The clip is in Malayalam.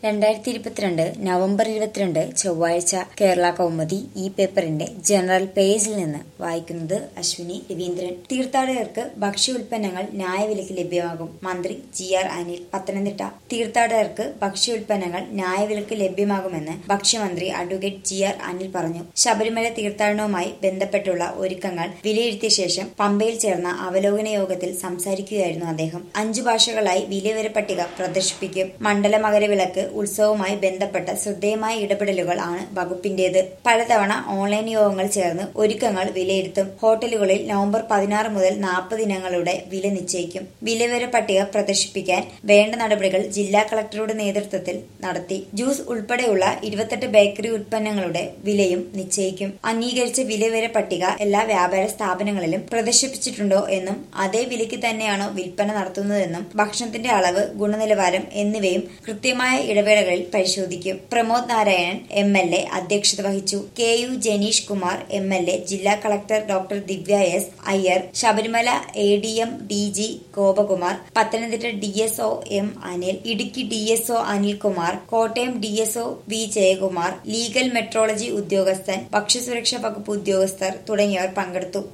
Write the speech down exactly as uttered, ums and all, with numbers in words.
രണ്ടായിരത്തി ഇരുപത്തിരണ്ട് നവംബർ ഇരുപത്തിരണ്ട് ചൊവ്വാഴ്ച കേരള കൗമുദി ഈ പേപ്പറിന്റെ ജനറൽ പേജിൽ നിന്ന് വായിക്കുന്നത് അശ്വിനി രവീന്ദ്രൻ. തീർത്ഥാടകർക്ക് ഭക്ഷ്യ ഉൽപ്പന്നങ്ങൾ ന്യായവിലയ്ക്ക് ലഭ്യമാകും. മന്ത്രി ജി ആർ അനിൽ. പത്തനംതിട്ട. തീർത്ഥാടകർക്ക് ഭക്ഷ്യ ഉൽപ്പന്നങ്ങൾ ന്യായവിലയ്ക്ക് ലഭ്യമാകുമെന്ന് ഭക്ഷ്യമന്ത്രി അഡ്വക്കേറ്റ് ജി ആർ അനിൽ പറഞ്ഞു. ശബരിമല തീർത്ഥാടനവുമായി ബന്ധപ്പെട്ടുള്ള ഒരുക്കങ്ങൾ വിലയിരുത്തിയ ശേഷം പമ്പയിൽ ചേർന്ന അവലോകന യോഗത്തിൽ സംസാരിക്കുകയായിരുന്നു അദ്ദേഹം. അഞ്ചു ഭാഷകളായി വിലവര പട്ടിക പ്രദർശിപ്പിക്കും. മണ്ഡല മകരവിളക്ക് ഉത്സവവുമായി ബന്ധപ്പെട്ട ശ്രദ്ധേയമായ ഇടപെടലുകൾ ആണ് വകുപ്പിന്റേത്. പലതവണ ഓൺലൈൻ യോഗങ്ങൾ ചേർന്ന് ഒരുക്കങ്ങൾ വിലയിരുത്തും. ഹോട്ടലുകളിൽ നവംബർ പതിനാറ് മുതൽ നാൽപ്പത് ഇനങ്ങളുടെ വില നിശ്ചയിക്കും. വിലവര പട്ടിക പ്രദർശിപ്പിക്കാൻ വേണ്ട നടപടികൾ ജില്ലാ കളക്ടറുടെ നേതൃത്വത്തിൽ നടത്തി. ജ്യൂസ് ഉൾപ്പെടെയുള്ള ഇരുപത്തെട്ട് ബേക്കറി ഉൽപ്പന്നങ്ങളുടെ വിലയും നിശ്ചയിക്കും. അംഗീകരിച്ച വിലവര പട്ടിക എല്ലാ വ്യാപാര സ്ഥാപനങ്ങളിലും പ്രദർശിപ്പിച്ചിട്ടുണ്ടോ എന്നും അതേ വിലയ്ക്ക് തന്നെയാണോ വിൽപ്പന നടത്തുന്നതെന്നും ഭക്ഷണത്തിന്റെ അളവ്, ഗുണനിലവാരം എന്നിവയും കൃത്യമായ ഇടവേളകളിൽ പരിശോധിക്കും. Pramod Narayanan M L A അധ്യക്ഷത വഹിച്ചു. K U Janeesh Kumar M L A, ജില്ലാ collector doctor Divya S Iyer, Sabarimala A D M D G Gopakumar, Pathanamthitta D S O M Anil, Idukki D S O Anilkumar, Kottayam D S O V Jayakumar, legal metrology ഉദ്യോഗസ്ഥൻ, ഭക്ഷ്യസുരക്ഷാ വകുപ്പ് ഉദ്യോഗസ്ഥർ തുടങ്ങിയവർ പങ്കെടുത്തു.